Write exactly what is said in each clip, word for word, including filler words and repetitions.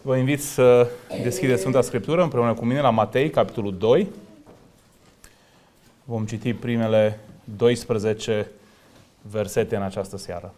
Vă invit să deschideți Sfânta Scriptură împreună cu mine la Matei, capitolul doi. Vom citi primele doisprezece versete în această seară.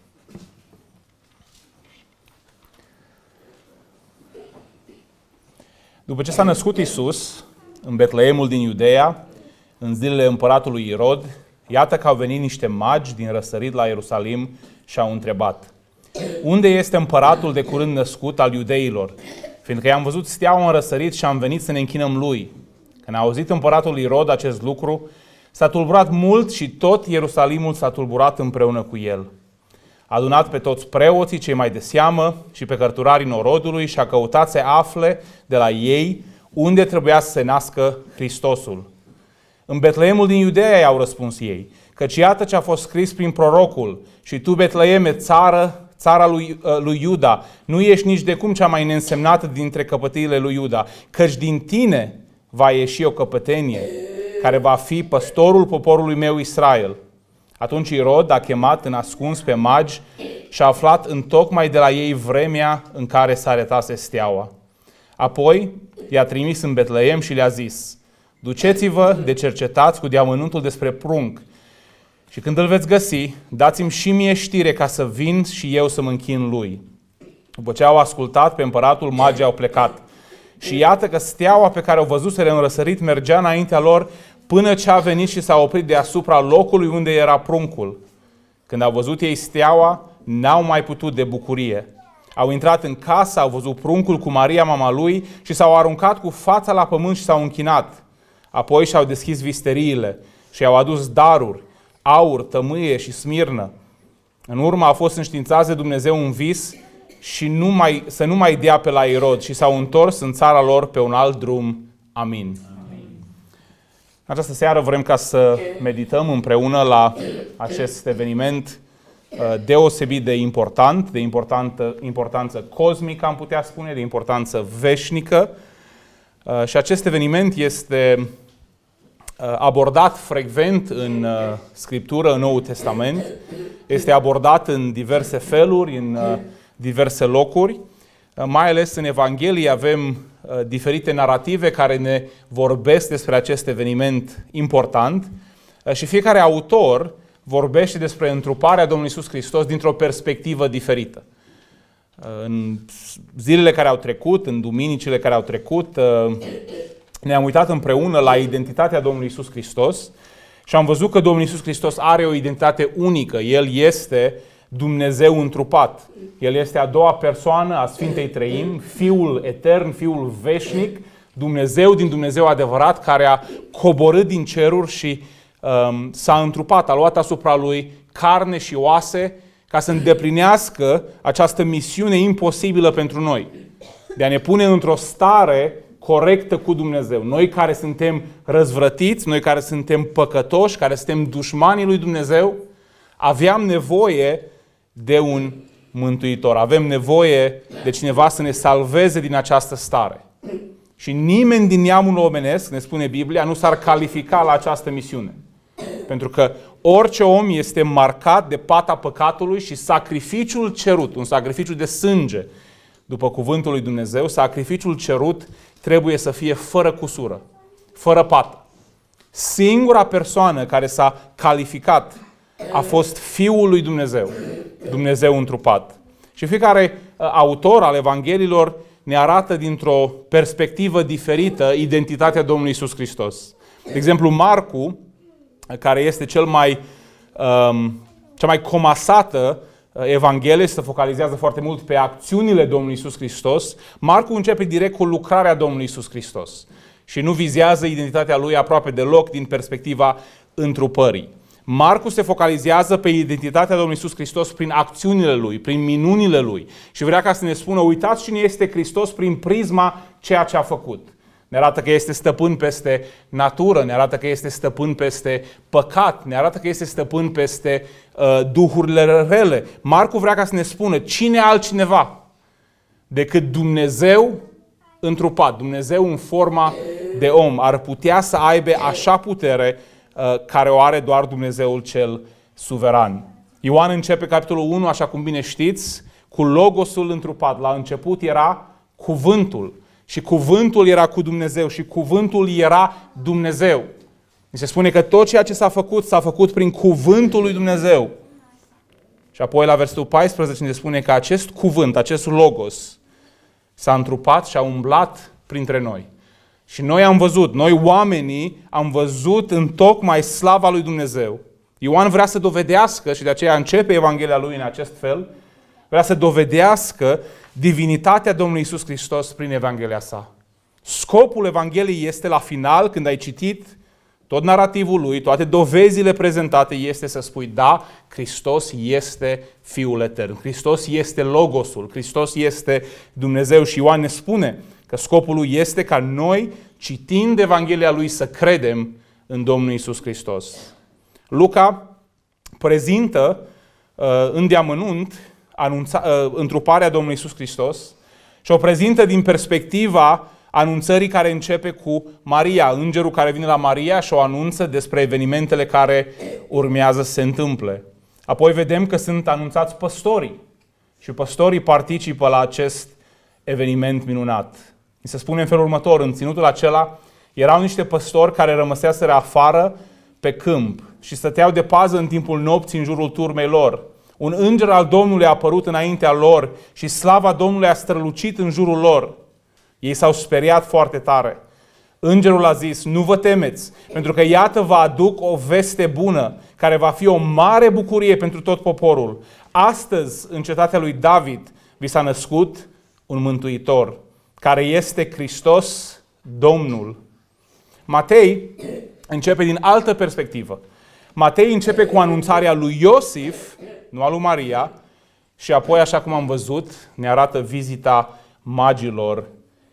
După ce s-a născut Iisus în Betleemul din Iudeea, în zilele împăratului Irod, iată că au venit niște magi din răsărit la Ierusalim și au întrebat: unde este împăratul de curând născut al iudeilor? Fiindcă i-am văzut steaua în răsărit și am venit să ne închinăm lui. Când a auzit împăratul Irod acest lucru, s-a tulburat mult și tot Ierusalimul s-a tulburat împreună cu el. A adunat pe toți preoții cei mai de seamă și pe cărturarii norodului și a căutat să afle de la ei unde trebuia să se nască Hristosul. În Betleemul din Iudeea i-au răspuns ei, căci iată ce a fost scris prin prorocul: și tu, Betleeme, țară, țara lui, lui Iuda, nu ești nici de cum cea mai neînsemnată dintre căpătâiile lui Iuda, căci din tine va ieși o căpătenie care va fi păstorul poporului meu Israel. Atunci Irod a chemat în ascuns pe magi și a aflat întocmai de la ei vremea în care s-a arătase steaua. Apoi i-a trimis în Betleem și le-a zis: duceți-vă de cercetați cu deamănuntul despre prunc și când îl veți găsi, dați-mi și mie știre ca să vin și eu să mă închin lui. După ce au ascultat pe împăratul, magii au plecat. Și iată că steaua pe care o văzuseră în răsărit mergea înaintea lor până ce a venit și s-a oprit deasupra locului unde era pruncul. Când au văzut ei steaua, n-au mai putut de bucurie. Au intrat în casă, au văzut pruncul cu Maria, mama lui, și s-au aruncat cu fața la pământ și s-au închinat. Apoi și-au deschis visteriile și i-au adus daruri: aur, tămâie și smirnă. În urmă a fost înștiințați de Dumnezeu un vis și nu mai, să nu mai dea pe la Irod și s-au întors în țara lor pe un alt drum. Amin. Amin. În această seară vrem ca să medităm împreună la acest eveniment deosebit de important, de importantă, importanță cosmică, am putea spune, de importanță veșnică. Și acest eveniment este abordat frecvent în Scriptură, în Noul Testament. Este abordat în diverse feluri, în diverse locuri. Mai ales în Evanghelie avem diferite narrative care ne vorbesc despre acest eveniment important și fiecare autor vorbește despre întruparea Domnului Iisus Hristos dintr-o perspectivă diferită. În zilele care au trecut, în duminicile care au trecut, ne-am uitat împreună la identitatea Domnului Iisus Hristos și am văzut că Domnul Iisus Hristos are o identitate unică. El este Dumnezeu întrupat. El este a doua persoană a Sfintei Treimi, Fiul etern, Fiul veșnic, Dumnezeu din Dumnezeu adevărat, care a coborât din ceruri și um, s-a întrupat, a luat asupra lui carne și oase ca să îndeplinească această misiune imposibilă pentru noi, de a ne pune într-o stare corectă cu Dumnezeu. Noi care suntem răzvrătiți, noi care suntem păcătoși, care suntem dușmanii lui Dumnezeu, aveam nevoie de un mântuitor. Avem nevoie de cineva să ne salveze din această stare. Și nimeni din neamul omenesc, ne spune Biblia, nu s-ar califica la această misiune. Pentru că orice om este marcat de pata păcatului și sacrificiul cerut, un sacrificiu de sânge, după cuvântul lui Dumnezeu, sacrificiul cerut trebuie să fie fără cusură, fără pată. Singura persoană care s-a calificat a fost Fiul lui Dumnezeu, Dumnezeu întrupat. Și fiecare autor al Evangheliilor ne arată dintr-o perspectivă diferită identitatea Domnului Iisus Hristos. De exemplu, Marcu, care este cel mai, um, cea mai comasată Evanghelie, se focalizează foarte mult pe acțiunile Domnului Iisus Hristos, Marcu începe direct cu lucrarea Domnului Iisus Hristos și nu vizează identitatea lui aproape deloc din perspectiva întrupării. Marcu se focalizează pe identitatea Domnului Iisus Hristos prin acțiunile lui, prin minunile lui și vrea ca să ne spună: uitați cine este Hristos prin prisma ceea ce a făcut. Ne arată că este stăpân peste natură, ne arată că este stăpân peste păcat, ne arată că este stăpân peste uh, duhurile rele. Marcu vrea ca să ne spună cine altcineva decât Dumnezeu întrupat, Dumnezeu în forma de om, ar putea să aibă așa putere uh, care o are doar Dumnezeul cel suveran. Ioan începe capitolul unu, așa cum bine știți, cu Logosul întrupat. La început era cuvântul. Și cuvântul era cu Dumnezeu și cuvântul era Dumnezeu. Mi se spune că tot ceea ce s-a făcut, s-a făcut prin cuvântul lui Dumnezeu. Și apoi la versetul paisprezece ne spune că acest cuvânt, acest logos, s-a întrupat și a umblat printre noi. Și noi am văzut, noi oamenii am văzut întocmai slava lui Dumnezeu. Ioan vrea să dovedească, și de aceea începe Evanghelia lui în acest fel, vrea să dovedească divinitatea Domnului Iisus Hristos prin Evanghelia sa. Scopul Evangheliei este la final, când ai citit tot narativul lui, toate dovezile prezentate, este să spui, da, Hristos este Fiul Etern, Hristos este Logosul, Hristos este Dumnezeu. Și Ioan ne spune că scopul lui este ca noi, citind Evanghelia lui, să credem în Domnul Iisus Hristos. Luca prezintă uh, în deamănunt anunța, uh, întruparea Domnului Iisus Hristos și o prezintă din perspectiva anunțării care începe cu Maria, îngerul care vine la Maria și o anunță despre evenimentele care urmează să se întâmple. Apoi vedem că sunt anunțați păstorii și păstorii participă la acest eveniment minunat. Mi se spune în felul următor, în ținutul acela erau niște păstori care rămăseaseră afară pe câmp și stăteau de pază în timpul nopții în jurul turmei lor. Un înger al Domnului a apărut înaintea lor și slava Domnului a strălucit în jurul lor. Ei s-au speriat foarte tare. Îngerul a zis, nu vă temeți, pentru că iată vă aduc o veste bună, care va fi o mare bucurie pentru tot poporul. Astăzi, în cetatea lui David, vi s-a născut un mântuitor, care este Hristos Domnul. Matei începe din altă perspectivă. Matei începe cu anunțarea lui Iosif, nu a lui Maria, și apoi, așa cum am văzut, ne arată vizita magilor,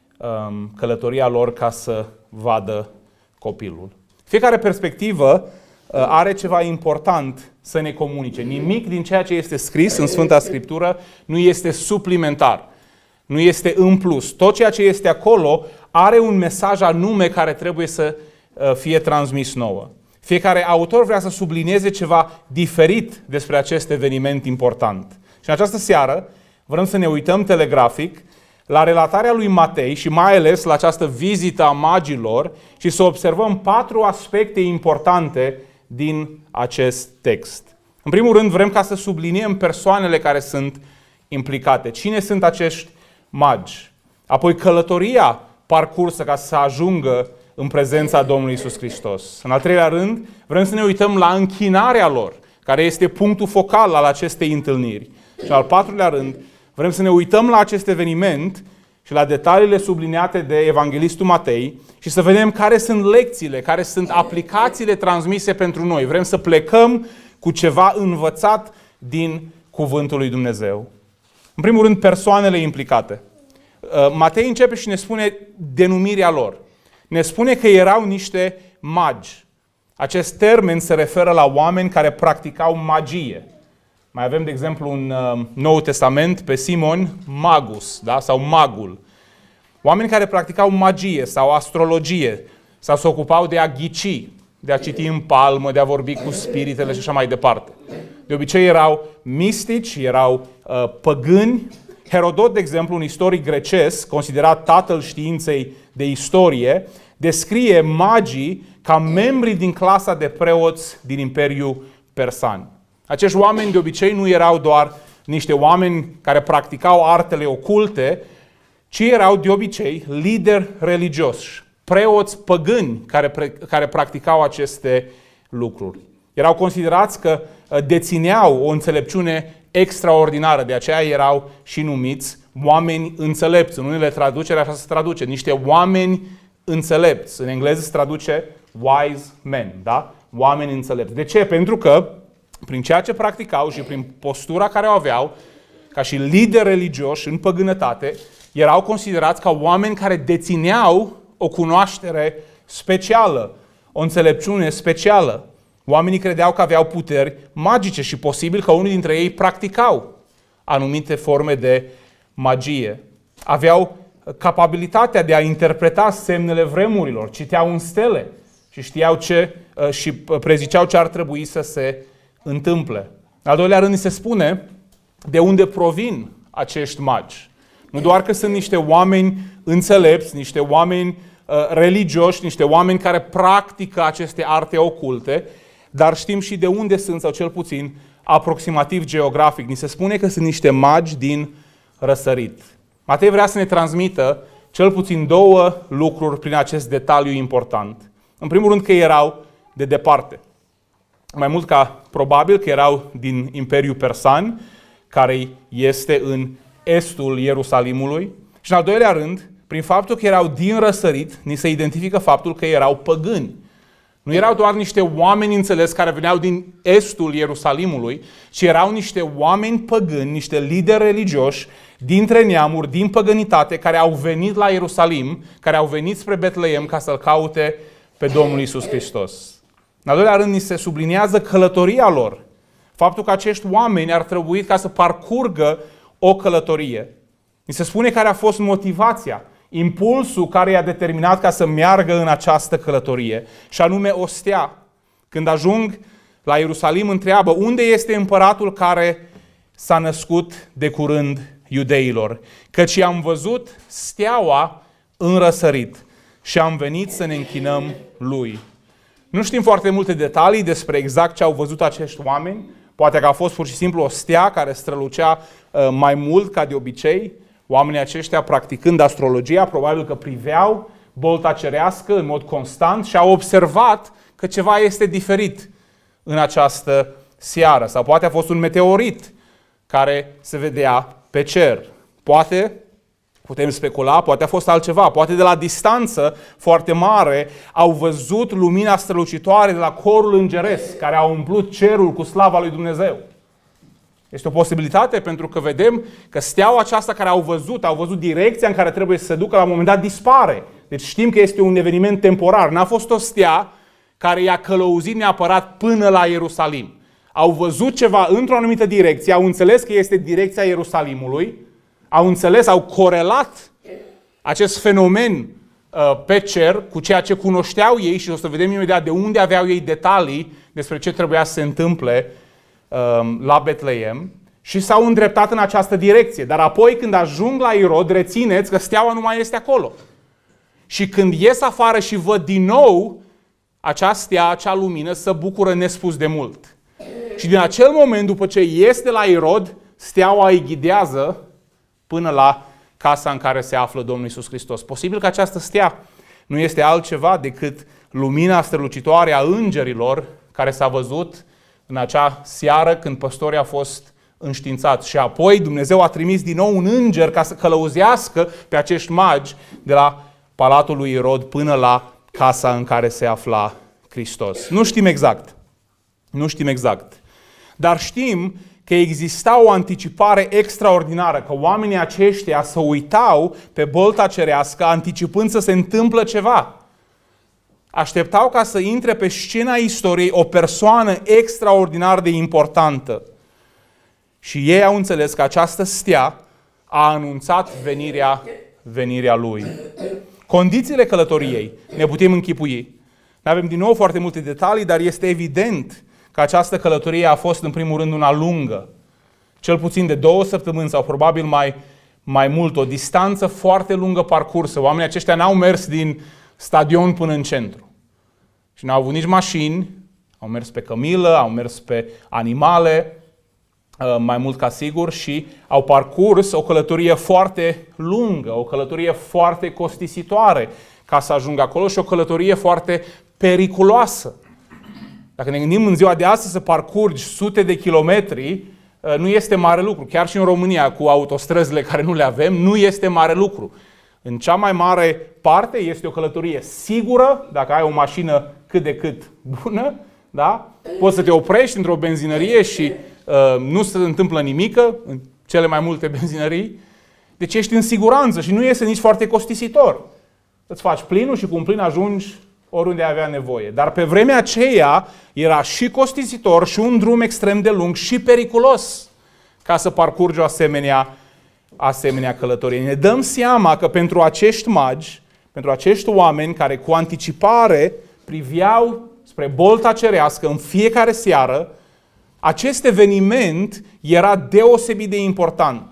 călătoria lor ca să vadă copilul. Fiecare perspectivă are ceva important să ne comunice. Nimic din ceea ce este scris în Sfânta Scriptură nu este suplimentar, nu este în plus. Tot ceea ce este acolo are un mesaj anume care trebuie să fie transmis nouă. Fiecare autor vrea să sublinieze ceva diferit despre acest eveniment important. Și în această seară vrem să ne uităm telegrafic la relatarea lui Matei și mai ales la această vizită a magilor și să observăm patru aspecte importante din acest text. În primul rând, vrem ca să subliniem persoanele care sunt implicate. Cine sunt acești magi? Apoi călătoria parcursă ca să ajungă în prezența Domnului Iisus Hristos. În al treilea rând, vrem să ne uităm la închinarea lor, care este punctul focal al acestei întâlniri. Și în al patrulea rând, vrem să ne uităm la acest eveniment și la detaliile subliniate de Evanghelistul Matei și să vedem care sunt lecțiile, care sunt aplicațiile transmise pentru noi. Vrem să plecăm cu ceva învățat din Cuvântul lui Dumnezeu. În primul rând, persoanele implicate. Matei începe și ne spune denumirea lor. Ne spune că erau niște magi. Acest termen se referă la oameni care practicau magie. Mai avem, de exemplu, în Noul Testament pe Simon Magus, da? Sau magul. Oameni care practicau magie sau astrologie sau se ocupau de a ghici, de a citi în palmă, de a vorbi cu spiritele și așa mai departe. De obicei erau mistici, erau uh, păgâni. Herodot, de exemplu, un istoric grecesc, considerat tatăl științei de istorie, descrie magii ca membri din clasa de preoți din Imperiul Persan. Acești oameni de obicei nu erau doar niște oameni care practicau artele oculte, ci erau de obicei lideri religioși, preoți păgâni care, care practicau aceste lucruri. Erau considerați că dețineau o înțelepciune extraordinară, de aceea erau și numiți oameni înțelepți. În unele traduceri așa se traduce, niște oameni înțelepți. În engleză se traduce wise men, da? Oameni înțelepți. De ce? Pentru că prin ceea ce practicau și prin postura care o aveau, ca și lideri religioși în păgânătate, erau considerați ca oameni care dețineau o cunoaștere specială, o înțelepciune specială. Oamenii credeau că aveau puteri magice și posibil că unii dintre ei practicau anumite forme de magie. Aveau capabilitatea de a interpreta semnele vremurilor, citeau în stele și știau ce și preziceau ce ar trebui să se întâmple. Al doilea rând, se spune de unde provin acești magi. Nu doar că sunt niște oameni înțelepți, niște oameni uh, religioși, niște oameni care practică aceste arte oculte, dar știm și de unde sunt, sau cel puțin aproximativ geografic. Ni se spune că sunt niște magi din răsărit. Matei vrea să ne transmită cel puțin două lucruri prin acest detaliu important. În primul rând că erau de departe. Mai mult ca probabil că erau din Imperiul Persan, care este în estul Ierusalimului. Și în al doilea rând, prin faptul că erau din răsărit, ni se identifică faptul că erau păgâni. Nu erau doar niște oameni înțeles care veneau din estul Ierusalimului, ci erau niște oameni păgâni, niște lideri religioși dintre neamuri, din păgănitate, care au venit la Ierusalim, care au venit spre Betleem ca să-L caute pe Domnul Iisus Hristos. În al doilea rând, ni se subliniază călătoria lor. Faptul că acești oameni ar trebui ca să parcurgă o călătorie. Ni se spune care a fost motivația, impulsul care i-a determinat ca să meargă în această călătorie, și anume o stea. Când ajung la Ierusalim, întreabă unde este împăratul care s-a născut de curând iudeilor. Căci am văzut steaua în răsărit și am venit să ne închinăm lui. Nu știm foarte multe detalii despre exact ce au văzut acești oameni. Poate că a fost pur și simplu o stea care strălucea mai mult ca de obicei. Oamenii aceștia, practicând astrologia, probabil că priveau bolta cerească în mod constant și au observat că ceva este diferit în această seară. Sau poate a fost un meteorit care se vedea pe cer. Poate, putem specula, poate a fost altceva. Poate de la distanță foarte mare au văzut lumina strălucitoare de la corul îngeresc care a umplut cerul cu slava lui Dumnezeu. Este o posibilitate pentru că vedem că steaua aceasta care au văzut, au văzut direcția în care trebuie să se ducă, la un moment dat dispare. Deci știm că este un eveniment temporar. N-a fost o stea care i-a călăuzit neapărat până la Ierusalim. Au văzut ceva într-o anumită direcție, au înțeles că este direcția Ierusalimului, au înțeles, au corelat acest fenomen uh, pe cer cu ceea ce cunoșteau ei și o să vedem imediat de unde aveau ei detalii despre ce trebuia să se întâmple la Betleem și s-au îndreptat în această direcție. Dar apoi când ajung la Irod, rețineți că steaua nu mai este acolo. Și când ies afară și văd din nou acea stea, acea lumină, se bucură nespus de mult. Și din acel moment, după ce ies de la Irod, steaua îi ghidează până la casa în care se află Domnul Iisus Hristos. Posibil că această stea nu este altceva decât lumina strălucitoare a îngerilor care s-a văzut în acea seară când păstorii au fost înștiințați. Și apoi Dumnezeu a trimis din nou un înger ca să călăuzească pe acești magi de la palatul lui Irod până la casa în care se afla Hristos. Nu știm exact. Nu știm exact. Dar știm că exista o anticipare extraordinară, că oamenii aceștia se uitau pe bolta cerească anticipând să se întâmplă ceva. Așteptau ca să intre pe scena istoriei o persoană extraordinar de importantă. Și ei au înțeles că această stea a anunțat venirea, venirea lui. Condițiile călătoriei ne putem închipui. Nu avem din nou foarte multe detalii, dar este evident că această călătorie a fost în primul rând una lungă. Cel puțin de două săptămâni sau probabil mai, mai mult, o distanță foarte lungă parcursă. Oamenii aceștia n-au mers din stadion până în centru. Și n-au avut nici mașini, au mers pe cămilă, au mers pe animale, mai mult ca sigur, și au parcurs o călătorie foarte lungă, o călătorie foarte costisitoare ca să ajungă acolo și o călătorie foarte periculoasă. Dacă ne gândim în ziua de astăzi să parcurgi sute de kilometri, nu este mare lucru. Chiar și în România, cu autostrăzile care nu le avem, nu este mare lucru. În cea mai mare parte este o călătorie sigură, dacă ai o mașină cât de cât bună, da? Poți să te oprești într-o benzinărie și uh, nu se întâmplă nimică în cele mai multe benzinării. Deci ești în siguranță și nu este nici foarte costisitor. Îți faci plinul și cu un plin ajungi oriunde ai avea nevoie. Dar pe vremea aceea era și costisitor și un drum extrem de lung și periculos ca să parcurgi o asemenea, asemenea călătorie. Ne dăm seama că pentru acești magi, pentru acești oameni care cu anticipare priveau spre bolta cerească în fiecare seară, acest eveniment era deosebit de important.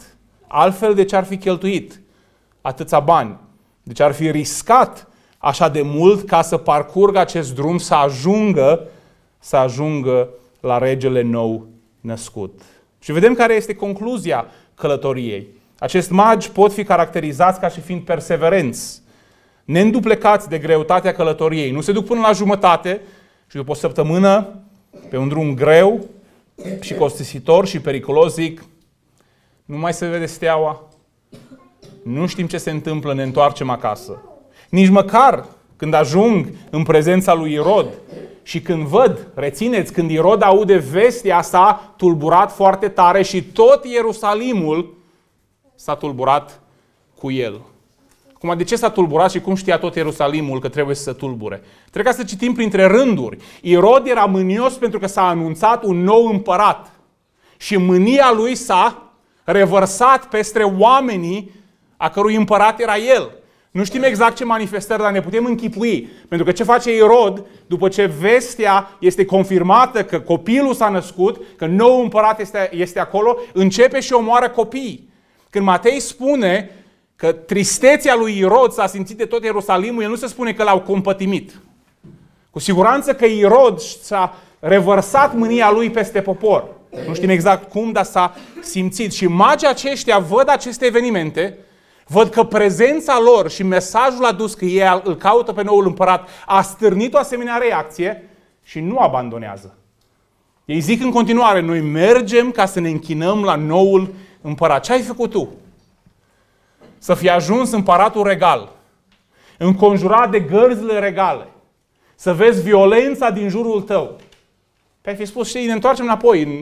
Altfel de ce ar fi cheltuit atâția bani? De ce ar fi riscat așa de mult ca să parcurgă acest drum, să ajungă, să ajungă la regele nou născut? Și vedem care este concluzia călătoriei. Acești magi pot fi caracterizați ca și fiind perseverenți, neînduplecați de greutatea călătoriei. Nu se duc până la jumătate și după o săptămână, pe un drum greu și costisitor și periculos, zic: nu mai se vede steaua, nu știm ce se întâmplă, ne întoarcem acasă. Nici măcar când ajung în prezența lui Irod și când văd, rețineți, când Irod aude vestea, s-a tulburat foarte tare și tot Ierusalimul s-a tulburat cu el. Acum, de ce s-a tulburat și cum știa tot Ierusalimul că trebuie să se tulbure? Trebuie să citim printre rânduri. Irod era mânios pentru că s-a anunțat un nou împărat și mânia lui s-a revărsat peste oamenii a cărui împărat era el. Nu știm exact ce manifestări, dar ne putem închipui. Pentru că ce face Irod, după ce vestea este confirmată că copilul s-a născut, că nou împărat este, este acolo, începe și omoară copiii. Când Matei spune că tristețea lui Irod s-a simțit de tot Ierusalimul, el nu se spune că l-au compătimit. Cu siguranță că Irod s-a revărsat mânia lui peste popor. Nu știm exact cum, dar s-a simțit. Și magii aceștia văd aceste evenimente, văd că prezența lor și mesajul adus că ei îl caută pe noul împărat a stârnit o asemenea reacție și nu abandonează. Ei zic în continuare: noi mergem ca să ne închinăm la noul împărat. Ce ai făcut tu? Să fii ajuns împăratul regal, înconjurat de gărzile regale, să vezi violența din jurul tău. Pe ai fi spus: știi, ne întoarcem înapoi în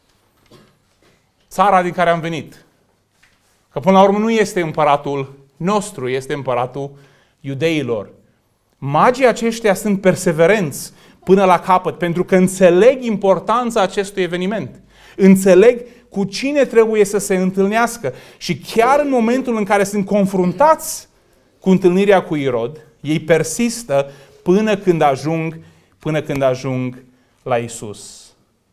țara din care am venit. Că până la urmă nu este împăratul nostru, este împăratul iudeilor. Magii aceștia sunt perseverenți până la capăt, pentru că înțeleg importanța acestui eveniment. Înțeleg cu cine trebuie să se întâlnească. Și chiar în momentul în care sunt confruntați cu întâlnirea cu Irod, ei persistă până când ajung, până când ajung la Isus.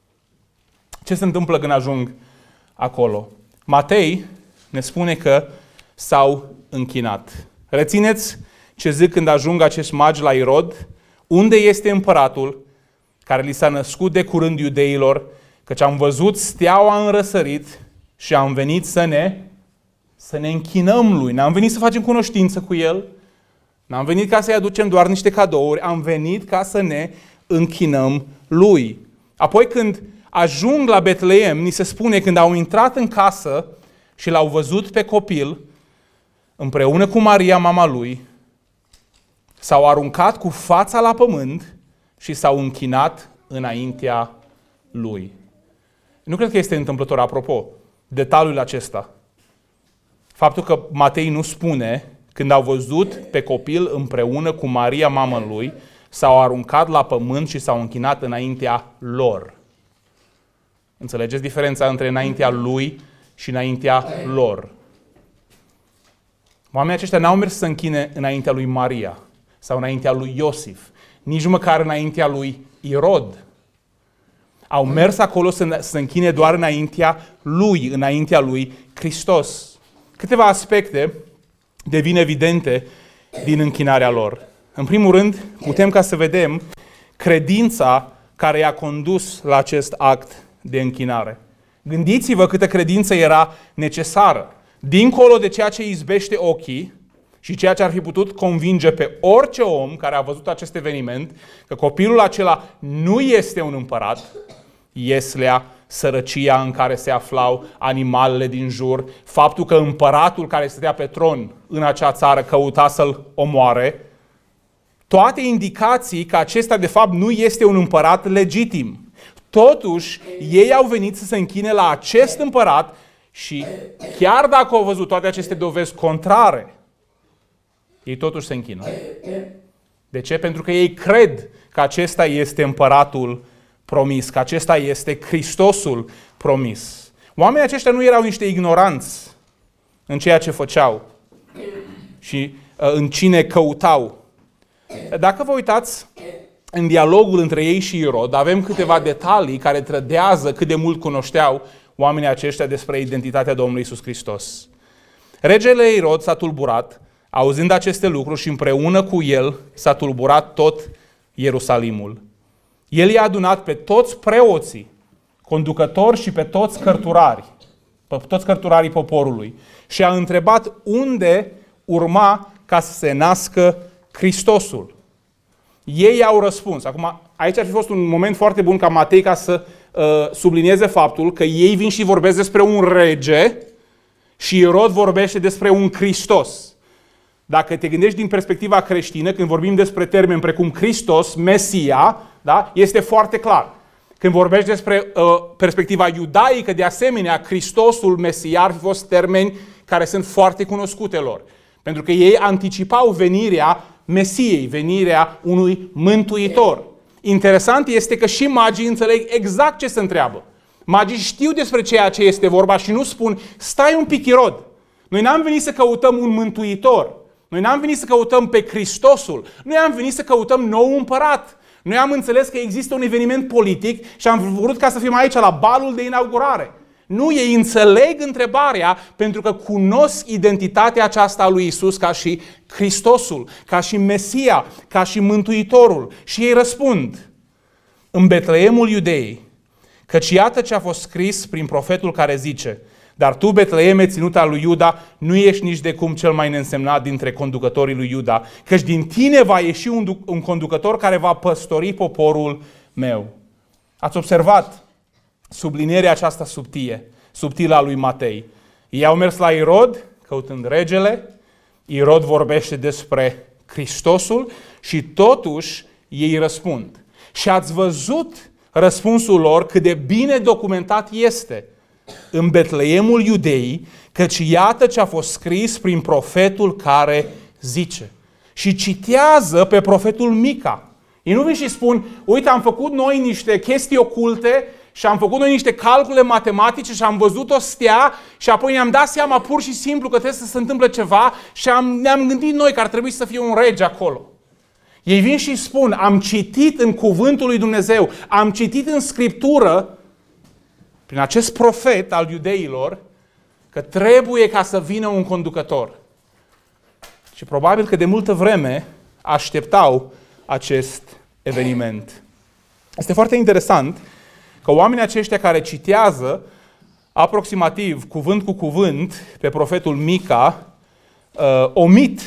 Ce se întâmplă când ajung acolo? Matei ne spune că s-au închinat. Rețineți ce zic când ajung acești magi la Irod: unde este împăratul care li s-a născut de curând iudeilor, căci am văzut steaua în răsărit și am venit să ne, să ne închinăm lui. N-am venit să facem cunoștință cu el, n-am venit ca să-i aducem doar niște cadouri, am venit ca să ne închinăm lui. Apoi când ajung la Betleem, ni se spune, când au intrat în casă și l-au văzut pe copil, împreună cu Maria, mama lui, s-au aruncat cu fața la pământ și s-au închinat înaintea lui. Nu cred că este întâmplător, apropo, detaliul acesta. Faptul că Matei nu spune, când au văzut pe copil împreună cu Maria, mama lui, s-au aruncat la pământ și s-au închinat înaintea lor. Înțelegeți diferența între înaintea lui și înaintea lor? Oamenii aceștia n-au mers să închine înaintea lui Maria sau înaintea lui Iosif, nici măcar înaintea lui Irod. Au mers acolo să se închine doar înaintea lui, înaintea lui Hristos. Câteva aspecte devin evidente din închinarea lor. În primul rând, putem ca să vedem credința care i-a condus la acest act de închinare. Gândiți-vă câtă credință era necesară. Dincolo de ceea ce izbește ochii și ceea ce ar fi putut convinge pe orice om care a văzut acest eveniment, că copilul acela nu este un împărat, ieslea, sărăcia în care se aflau animalele din jur, faptul că împăratul care stătea pe tron în acea țară căuta să-l omoare, toate indicații că acesta de fapt nu este un împărat legitim. Totuși, ei au venit să se închine la acest împărat și chiar dacă au văzut toate aceste dovezi contrare, ei totuși se închină. De ce? Pentru că ei cred că acesta este împăratul promis, că acesta este Hristosul promis. Oamenii aceștia nu erau niște ignoranți în ceea ce făceau și în cine căutau. Dacă vă uitați în dialogul între ei și Irod, avem câteva detalii care trădează cât de mult cunoșteau oamenii aceștia despre identitatea Domnului Iisus Hristos. Regele Irod s-a tulburat, auzind aceste lucruri, și împreună cu el s-a tulburat tot Ierusalimul. El i-a adunat pe toți preoții, conducători și pe toți cărturari, pe toți cărturarii poporului, și a întrebat unde urma ca să se nască Hristosul. Ei au răspuns. Acum, aici ar fi fost un moment foarte bun ca Matei ca să uh, sublinieze faptul că ei vin și vorbesc despre un rege și Irod vorbește despre un Hristos. Dacă te gândești din perspectiva creștină, când vorbim despre termeni precum Hristos, Mesia, da, este foarte clar. Când vorbești despre uh, perspectiva iudaică, de asemenea, Hristosul, Mesia, ar fi fost termeni care sunt foarte cunoscute lor. Pentru că ei anticipau venirea Mesiei, venirea unui mântuitor. Interesant este că și magii înțeleg exact ce se întreabă. Magii știu despre ceea ce este vorba și nu spun, stai un pic, Irod, noi n-am venit să căutăm un mântuitor, noi n-am venit să căutăm pe Hristosul, noi am venit să căutăm nou împărat. Noi am înțeles că există un eveniment politic și am vrut ca să fim aici la balul de inaugurare. Nu, ei înțeleg întrebarea pentru că cunosc identitatea aceasta a lui Isus ca și Hristosul, ca și Mesia, ca și Mântuitorul. Și ei răspund, în Betleemul Iudeii, căci iată ce a fost scris prin profetul care zice, dar tu, Betleeme, ținuta lui Iuda, nu ești nici de cum cel mai neînsemnat dintre conducătorii lui Iuda, căci din tine va ieși un, un conducător care va păstori poporul meu. Ați observat sublinierea aceasta subtie, subtilă a lui Matei. Ei au mers la Irod, căutând regele, Irod vorbește despre Hristosul și totuși ei răspund. Și ați văzut răspunsul lor cât de bine documentat este în Betleemul Iudeii, căci iată ce a fost scris prin profetul care zice. Și citează pe profetul Mica. Ei nu vin și spun, uite, am făcut noi niște chestii oculte și am făcut noi niște calcule matematice și am văzut o stea și apoi ne-am dat seama pur și simplu că trebuie să se întâmple ceva și am, ne-am gândit noi că ar trebui să fie un rege acolo. Ei vin și spun, am citit în cuvântul lui Dumnezeu, am citit în Scriptură, prin acest profet al iudeilor, că trebuie ca să vină un conducător. Și probabil că de multă vreme așteptau acest eveniment. Este foarte interesant că oamenii aceștia care citează aproximativ cuvânt cu cuvânt pe profetul Mica uh, omit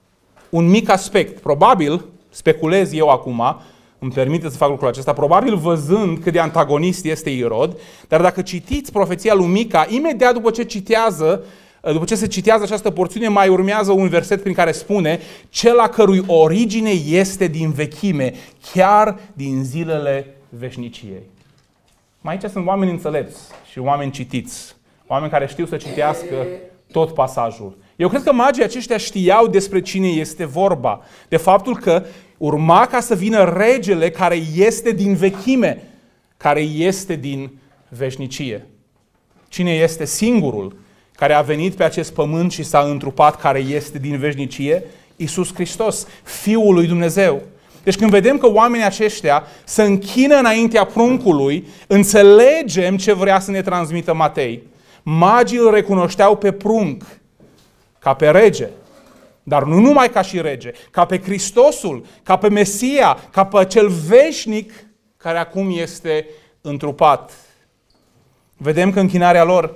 un mic aspect. Probabil, speculez eu acum, îmi permite să fac lucrul acesta, probabil văzând cât de antagonist este Irod, dar dacă citiți profeția lui Mica, imediat după ce citează, după ce se citează această porțiune, mai urmează un verset prin care spune, cel a cărui origine este din vechime, chiar din zilele veșniciei. Mai aici sunt oameni înțelepți și oameni citiți, oameni care știu să citească tot pasajul. Eu cred că magii aceștia știau despre cine este vorba, de faptul că urma ca să vină regele care este din vechime, care este din veșnicie. Cine este singurul care a venit pe acest pământ și s-a întrupat, care este din veșnicie? Iisus Hristos, Fiul lui Dumnezeu. Deci când vedem că oamenii aceștia se închină înaintea pruncului, înțelegem ce vrea să ne transmită Matei. Magii îl recunoșteau pe prunc, ca pe rege. Dar nu numai ca și rege, ca pe Hristosul, ca pe Mesia, ca pe cel veșnic care acum este întrupat. Vedem că închinarea lor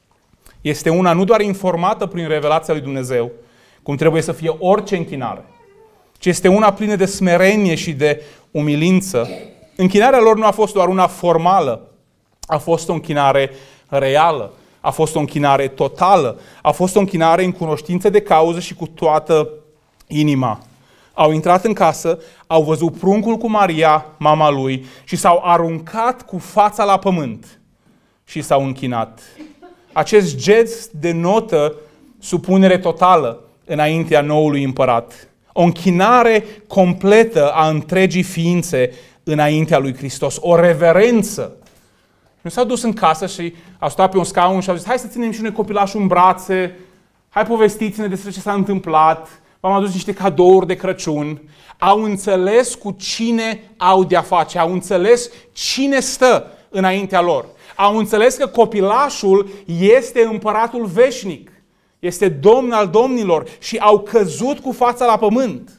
este una nu doar informată prin revelația lui Dumnezeu, cum trebuie să fie orice închinare, ci este una plină de smerenie și de umilință. Închinarea lor nu a fost doar una formală, a fost o închinare reală. A fost o închinare totală, a fost o închinare în cunoștință de cauză și cu toată inima. Au intrat în casă, au văzut pruncul cu Maria, mama lui, și s-au aruncat cu fața la pământ și s-au închinat. Acest gest denotă supunere totală înaintea noului împărat. O închinare completă a întregii ființe înaintea lui Hristos. O reverență. Nu s-au dus în casă și au stat pe un scaun și au zis, hai să ținem și noi copilașul în brațe, hai povestiți-ne despre ce s-a întâmplat, v-am adus niște cadouri de Crăciun. Au înțeles cu cine au de-a face, au înțeles cine stă înaintea lor. Au înțeles că copilașul este împăratul veșnic, este Domn al domnilor și au căzut cu fața la pământ.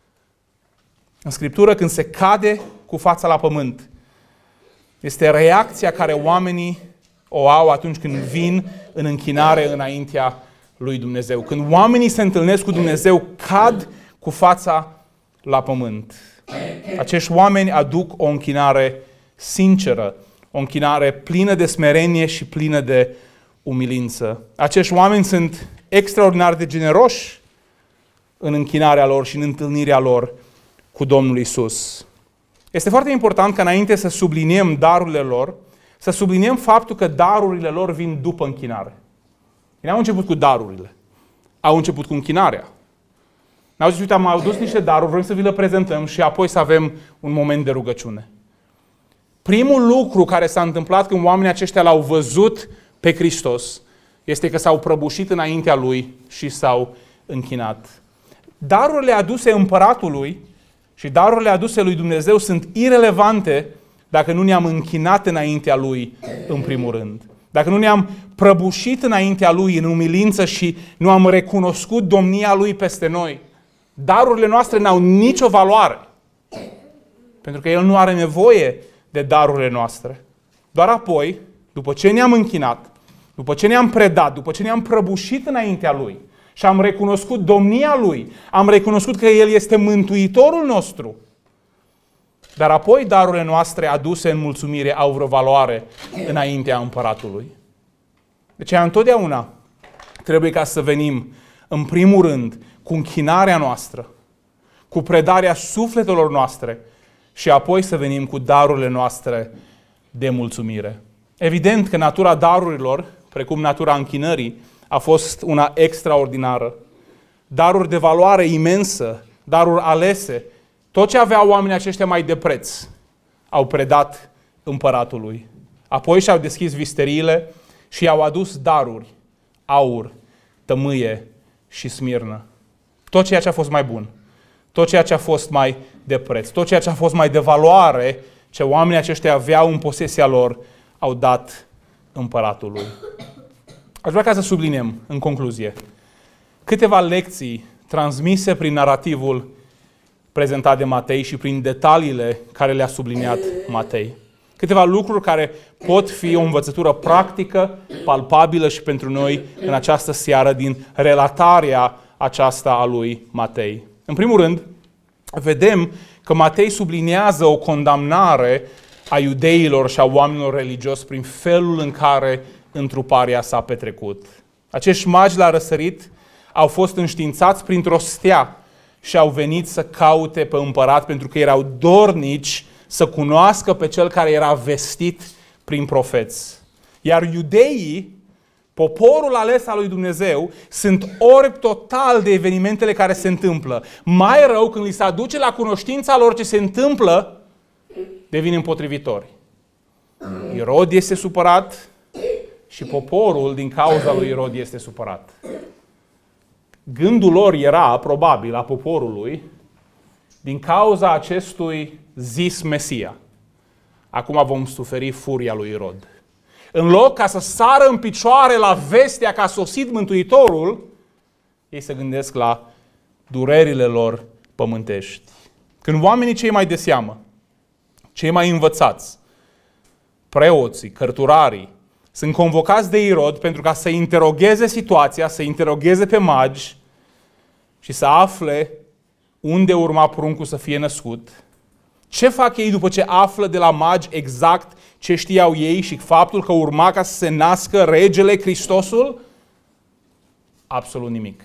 În Scriptură, când se cade cu fața la pământ, este reacția care oamenii o au atunci când vin în închinare înaintea lui Dumnezeu. Când oamenii se întâlnesc cu Dumnezeu, cad cu fața la pământ. Acești oameni aduc o închinare sinceră, o închinare plină de smerenie și plină de umilință. Acești oameni sunt extraordinar de generoși în închinarea lor și în întâlnirea lor cu Domnul Iisus. Este foarte important ca înainte să subliniem darurile lor, să subliniem faptul că darurile lor vin după închinare. Ei n-au început cu darurile, au început cu închinarea. N-au zis, uite, am adus niște daruri, vrem să vi le prezentăm și apoi să avem un moment de rugăciune. Primul lucru care s-a întâmplat când oamenii aceștia l-au văzut pe Hristos este că s-au prăbușit înaintea Lui și s-au închinat. Darurile aduse împăratului și darurile aduse lui Dumnezeu sunt irelevante dacă nu ne-am închinat înaintea Lui în primul rând. Dacă nu ne-am prăbușit înaintea Lui în umilință și nu am recunoscut domnia Lui peste noi, darurile noastre n-au nicio valoare. Pentru că El nu are nevoie de darurile noastre. Doar apoi, după ce ne-am închinat, după ce ne-am predat, după ce ne-am prăbușit înaintea Lui și am recunoscut domnia Lui, am recunoscut că El este Mântuitorul nostru, dar apoi darurile noastre aduse în mulțumire au vreo valoare înaintea împăratului. Deci întotdeauna trebuie ca să venim în primul rând cu închinarea noastră, cu predarea sufletelor noastre și apoi să venim cu darurile noastre de mulțumire. Evident că natura darurilor, precum natura închinării, a fost una extraordinară. Daruri de valoare imensă, daruri alese, tot ce aveau oamenii aceștia mai de preț, au predat împăratului. Apoi și-au deschis visteriile și i-au adus daruri, aur, tămâie și smirnă. Tot ceea ce a fost mai bun, tot ceea ce a fost mai de preț, tot ceea ce a fost mai de valoare, ce oamenii aceștia aveau în posesia lor, au dat împăratului. Aș vrea ca să subliniem, în concluzie, câteva lecții transmise prin narativul prezentat de Matei și prin detaliile care le-a subliniat Matei. Câteva lucruri care pot fi o învățătură practică, palpabilă și pentru noi în această seară din relatarea aceasta a lui Matei. În primul rând, vedem că Matei subliniază o condamnare a iudeilor și a oamenilor religioși prin felul în care întruparea s-a petrecut. Acești magi la răsărit au fost înștiințați printr-o stea și au venit să caute pe împărat pentru că erau dornici să cunoască pe cel care era vestit prin profeți. Iar iudeii, poporul ales al lui Dumnezeu, sunt orbi total de evenimentele care se întâmplă. Mai rău, când li se aduce la cunoștința lor ce se întâmplă, devin împotrivitori. Irod este supărat și poporul din cauza lui Irod este supărat. Gândul lor era, probabil, a poporului, din cauza acestui zis Mesia. Acum vom suferi furia lui Irod. În loc ca să sară în picioare la vestea că a sosit Mântuitorul, ei se gândesc la durerile lor pământești. Când oamenii cei mai de seamă, cei mai învățați, preoții, cărturarii, sunt convocați de Irod pentru ca să interogheze situația, să interogheze pe magi și să afle unde urma pruncul să fie născut, ce fac ei după ce află de la magi exact ce știau ei și faptul că urma ca să se nască regele Hristosul? Absolut nimic.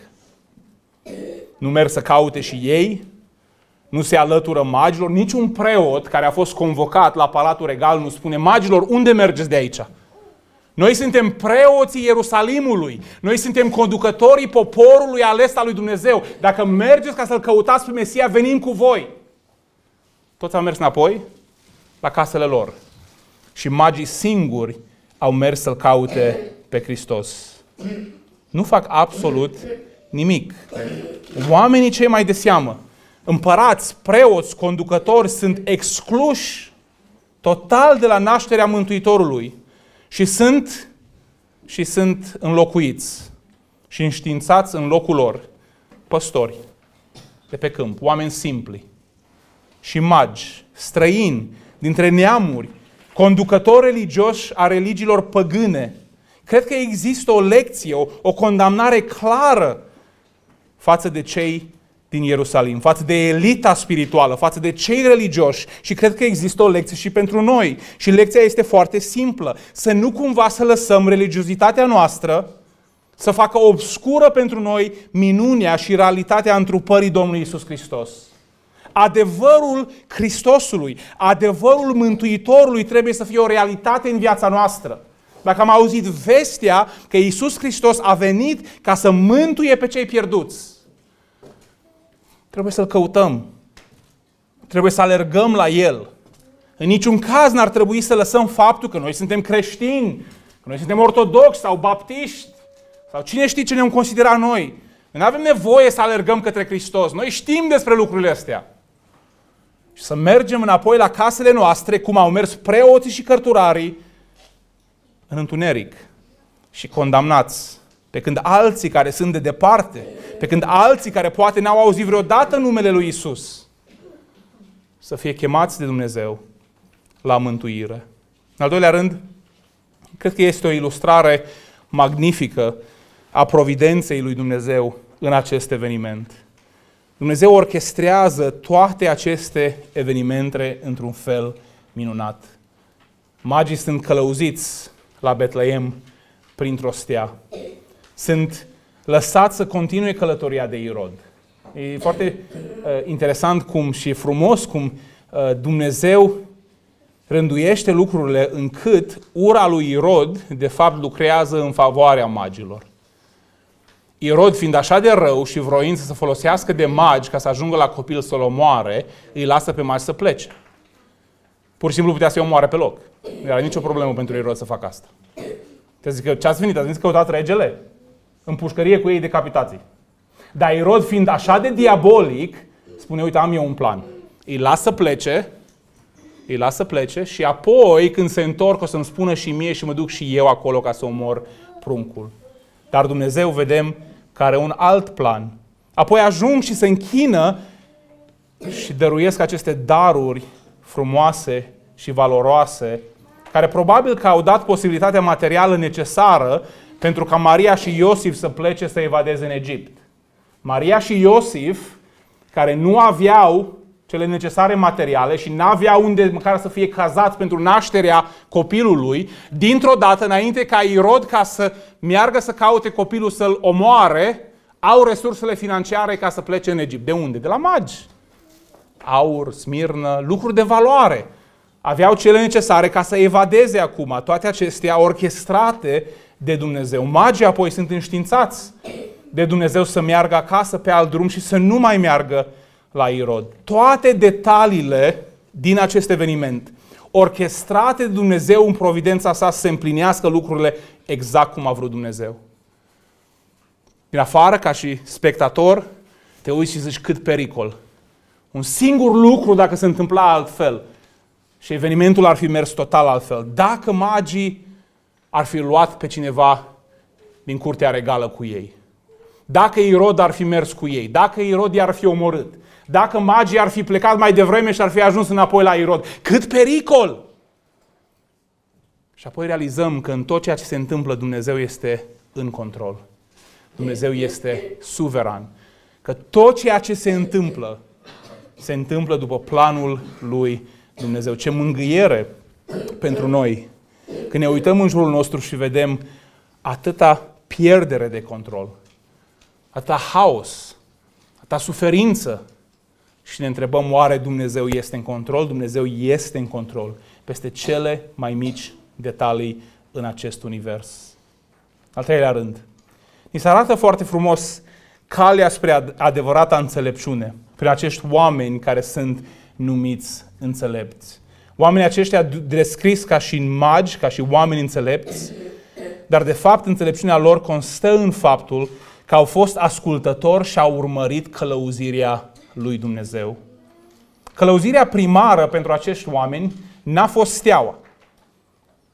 Nu merg să caute și ei, nu se alătură magilor, niciun preot care a fost convocat la Palatul Regal nu spune magilor, unde mergeți de aici? Noi suntem preoții Ierusalimului, noi suntem conducătorii poporului ales al lui Dumnezeu. Dacă mergeți ca să-L căutați pe Mesia, venim cu voi. Toți au mers înapoi la casele lor. Și magii singuri au mers să-L caute pe Hristos. Nu fac absolut nimic. Oamenii cei mai de seamă, împărați, preoți, conducători, sunt excluși total de la nașterea Mântuitorului. Și sunt, și sunt înlocuiți și înștiințați în locul lor păstori de pe câmp, oameni simpli și magi, străini, dintre neamuri, conducători religioși a religiilor păgâne. Cred că există o lecție, o, o condamnare clară față de cei din Ierusalim, față de elita spirituală, față de cei religioși. Și cred că există o lecție și pentru noi. Și lecția este foarte simplă. Să nu cumva să lăsăm religiozitatea noastră să facă obscură pentru noi minunea și realitatea întrupării Domnului Iisus Hristos. Adevărul Hristosului, adevărul Mântuitorului trebuie să fie o realitate în viața noastră. Dacă am auzit vestea că Iisus Hristos a venit ca să mântuie pe cei pierduți, trebuie să-L căutăm. Trebuie să alergăm la El. În niciun caz n-ar trebui să lăsăm faptul că noi suntem creștini, că noi suntem ortodoxi sau baptiști, sau cine știe ce ne-am considerat noi. Nu avem nevoie să alergăm către Hristos. Noi știm despre lucrurile astea. Și să mergem înapoi la casele noastre, cum au mers preoții și cărturarii, în întuneric și condamnați. Pe când alții care sunt de departe, pe când alții care poate n-au auzit vreodată numele lui Isus, să fie chemați de Dumnezeu la mântuire. În al doilea rând, cred că este o ilustrare magnifică a providenței lui Dumnezeu în acest eveniment. Dumnezeu orchestrează toate aceste evenimente într-un fel minunat. Magii sunt călăuziți la Betleem printr-o stea. Sunt lăsați să continue călătoria de Irod. E foarte uh, interesant cum și frumos cum uh, Dumnezeu rânduiește lucrurile încât ura lui Irod, de fapt, lucrează în favoarea magilor. Irod, fiind așa de rău și vroind să se folosească de magi ca să ajungă la copil să-l omoare, îi lasă pe magi să plece. Pur și simplu putea să-i omoare pe loc. Nu era nicio problemă pentru Irod să facă asta. Te zic că ce ați venit? Ați venit să căutați regele? În pușcărie cu ei decapitații. Dar Irod, fiind așa de diabolic, spune, uite, am eu un plan. Îi lasă plece, îi lasă plece și apoi, când se întorc, o să-mi spună și mie și mă duc și eu acolo ca să omor pruncul. Dar Dumnezeu, vedem, că are un alt plan. Apoi ajung și se închină și dăruiesc aceste daruri frumoase și valoroase, care probabil că au dat posibilitatea materială necesară pentru ca Maria și Iosif să plece să evadeze în Egipt. Maria și Iosif, care nu aveau cele necesare materiale și n-aveau unde măcar să fie cazați pentru nașterea copilului, dintr-o dată, înainte ca Irod ca să meargă să caute copilul să-l omoare, au resursele financiare ca să plece în Egipt. De unde? De la magi. Aur, smirnă, lucruri de valoare. Aveau cele necesare ca să evadeze acum. Toate acestea orchestrate de Dumnezeu. Magii apoi sunt înștiințați de Dumnezeu să meargă acasă pe alt drum și să nu mai meargă la Irod. Toate detaliile din acest eveniment, orchestrate de Dumnezeu în providența sa, să se împlinească lucrurile exact cum a vrut Dumnezeu. Din afară, ca și spectator, te uiți și zici cât pericol. Un singur lucru dacă se întâmpla altfel și evenimentul ar fi mers total altfel. Dacă magii ar fi luat pe cineva din curtea regală cu ei. Dacă Irod ar fi mers cu ei. Dacă Irod i-ar fi omorât. Dacă magii ar fi plecat mai devreme și ar fi ajuns înapoi la Irod. Cât pericol! Și apoi realizăm că în tot ceea ce se întâmplă Dumnezeu este în control. Dumnezeu este suveran. Că tot ceea ce se întâmplă se întâmplă după planul lui Dumnezeu. Ce mângâiere pentru noi când ne uităm în jurul nostru și vedem atâta pierdere de control, atâta haos, atâta suferință și ne întrebăm, oare Dumnezeu este în control? Dumnezeu este în control peste cele mai mici detalii în acest univers. Al treilea rând, ni se arată foarte frumos calea spre adevărata înțelepciune prin acești oameni care sunt numiți înțelepți. Oamenii aceștia descris ca și magi, ca și oameni înțelepți, dar de fapt înțelepciunea lor constă în faptul că au fost ascultători și au urmărit călăuzirea lui Dumnezeu. Călăuzirea primară pentru acești oameni n-a fost steaua.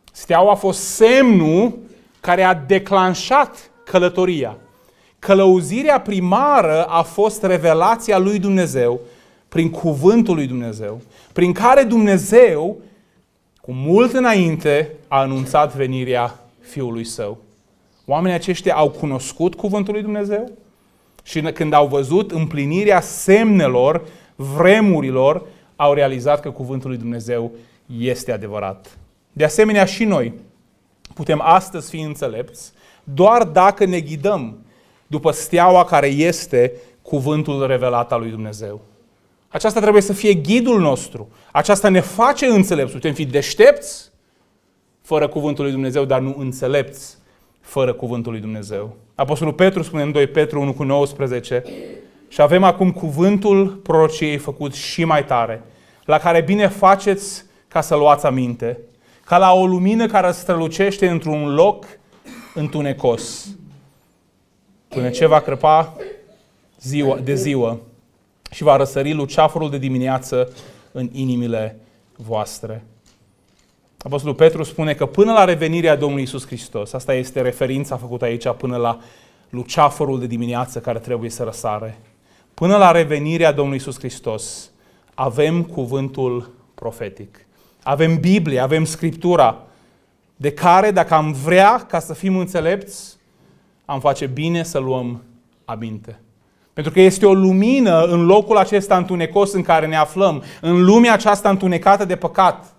Steaua a fost semnul care a declanșat călătoria. Călăuzirea primară a fost revelația lui Dumnezeu prin cuvântul lui Dumnezeu, prin care Dumnezeu, cu mult înainte, a anunțat venirea Fiului Său. Oamenii aceștia au cunoscut cuvântul lui Dumnezeu și când au văzut împlinirea semnelor, vremurilor, au realizat că cuvântul lui Dumnezeu este adevărat. De asemenea, și noi putem astăzi fi înțelepți doar dacă ne ghidăm după steaua care este cuvântul revelat al lui Dumnezeu. Aceasta trebuie să fie ghidul nostru. Aceasta ne face înțelepți. Putem fi deștepți fără cuvântul lui Dumnezeu, dar nu înțelepți fără cuvântul lui Dumnezeu. Apostolul Petru spune în doi Petru unu cu nouăsprezece: și avem acum cuvântul prorociei făcut și mai tare, la care bine faceți ca să luați aminte, ca la o lumină care strălucește într-un loc întunecos, până ce va crăpa ziua, de ziua și va răsări luceafărul de dimineață în inimile voastre. Apostolul Petru spune că până la revenirea Domnului Iisus Hristos, asta este referința făcută aici, până la luceafărul de dimineață care trebuie să răsare, până la revenirea Domnului Iisus Hristos, avem cuvântul profetic. Avem Biblia, avem Scriptura, de care, dacă am vrea ca să fim înțelepți, am face bine să luăm aminte. Pentru că este o lumină în locul acesta întunecos în care ne aflăm, în lumea aceasta întunecată de păcat.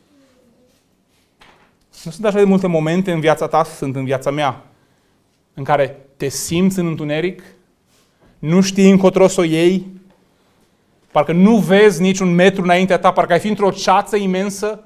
Nu sunt așa de multe momente în viața ta, sunt în viața mea, în care te simți în întuneric, nu știi încotro să o iei, parcă nu vezi niciun metru înaintea ta, parcă ai fi într-o ceață imensă.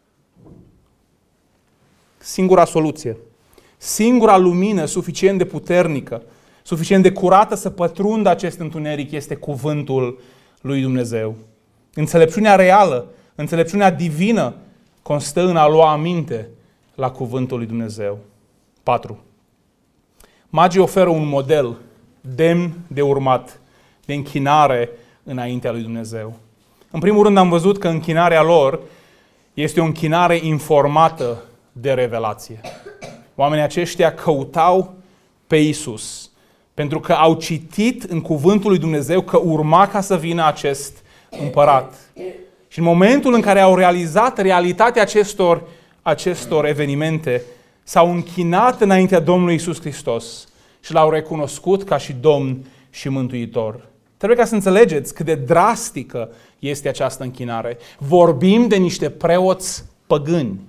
Singura soluție, singura lumină suficient de puternică, suficient de curată să pătrundă acest întuneric este cuvântul lui Dumnezeu. Înțelepciunea reală, înțelepciunea divină constă în a lua aminte la cuvântul lui Dumnezeu. patru. Magii oferă un model demn de urmat, de închinare înaintea lui Dumnezeu. În primul rând am văzut că închinarea lor este o închinare informată de revelație. Oamenii aceștia căutau pe Iisus, pentru că au citit în cuvântul lui Dumnezeu că urma ca să vină acest împărat. Și în momentul în care au realizat realitatea acestor, acestor evenimente, s-au închinat înaintea Domnului Iisus Hristos și l-au recunoscut ca și Domn și Mântuitor. Trebuie ca să înțelegeți cât de drastică este această închinare. Vorbim de niște preoți păgâni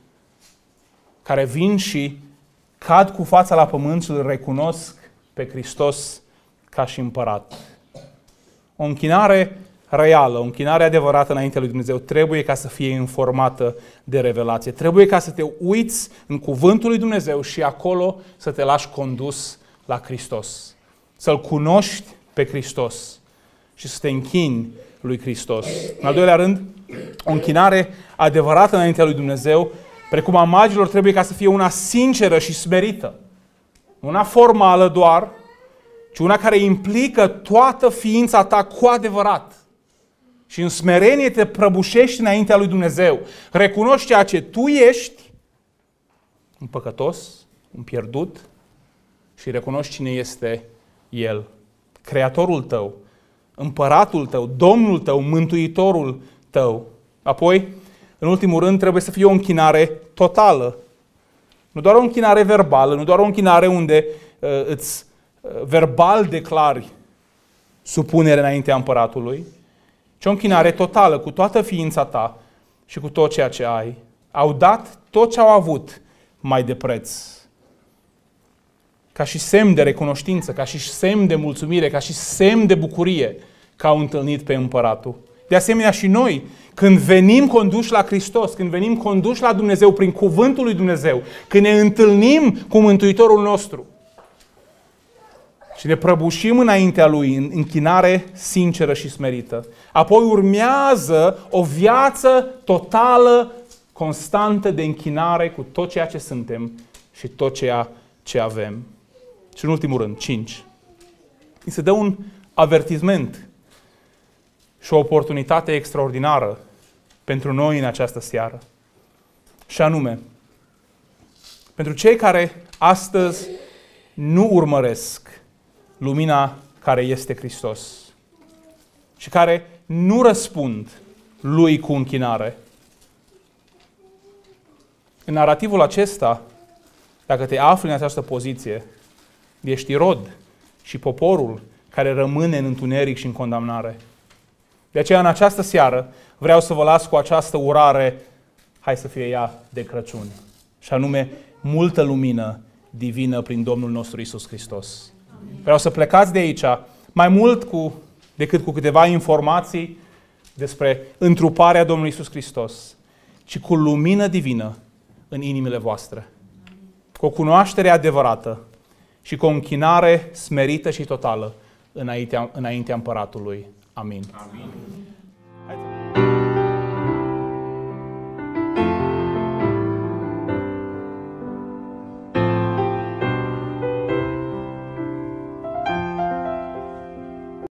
care vin și cad cu fața la pământ și îl recunosc pe Hristos ca și împărat. O închinare reală, o închinare adevărată înaintea lui Dumnezeu trebuie ca să fie informată de revelație. Trebuie ca să te uiți în cuvântul lui Dumnezeu și acolo să te lași condus la Hristos. Să-L cunoști pe Hristos și să te închini lui Hristos. În al doilea rând, o închinare adevărată înaintea lui Dumnezeu, precum a magilor, trebuie ca să fie una sinceră și smerită. Una formală doar, ci una care implică toată ființa ta cu adevărat. Și în smerenie te prăbușești înaintea lui Dumnezeu. Recunoști ceea ce tu ești, un păcătos, un pierdut, și recunoști cine este El. Creatorul tău, împăratul tău, Domnul tău, Mântuitorul tău. Apoi, în ultimul rând, trebuie să fie o închinare totală. Nu doar o închinare verbală, nu doar o închinare unde uh, îți uh, verbal declari supunere înaintea împăratului, ci o închinare totală, cu toată ființa ta și cu tot ceea ce ai. Au dat tot ce au avut mai de preț. Ca și semn de recunoștință, ca și semn de mulțumire, ca și semn de bucurie că au întâlnit pe împăratul. De asemenea și noi, când venim conduși la Hristos, când venim conduși la Dumnezeu prin cuvântul lui Dumnezeu, când ne întâlnim cu Mântuitorul nostru și ne prăbușim înaintea Lui în închinare sinceră și smerită, apoi urmează o viață totală, constantă de închinare cu tot ceea ce suntem și tot ceea ce avem. Și în ultimul rând, cinci. Îi se dă un avertisment și o oportunitate extraordinară pentru noi în această seară. Și anume, Pentru cei care astăzi nu urmăresc lumina care este Hristos și care nu răspund lui cu închinare. În narativul acesta, dacă te afli în această poziție, ești Irod și poporul care rămâne în întuneric și în condamnare. De aceea, în această seară, vreau să vă las cu această urare, hai să fie ea de Crăciun, și anume multă lumină divină prin Domnul nostru Iisus Hristos. Vreau să plecați de aici mai mult cu, decât cu câteva informații despre întruparea Domnului Iisus Hristos, ci cu lumină divină în inimile voastre, cu o cunoaștere adevărată și cu o închinare smerită și totală înaintea, înaintea Împăratului. Amin. Amin.